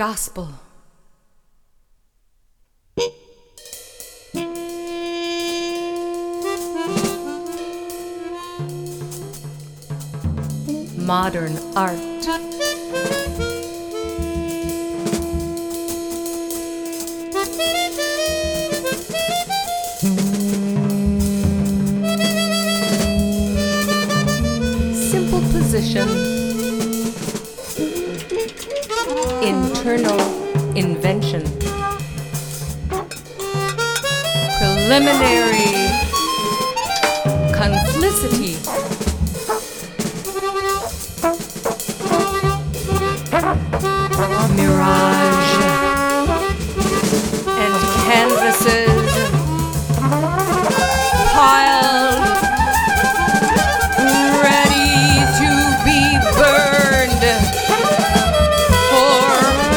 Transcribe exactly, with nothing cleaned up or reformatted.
Gospel. Modern art. Simple position. Internal invention. Preliminary conflicity. Mirage.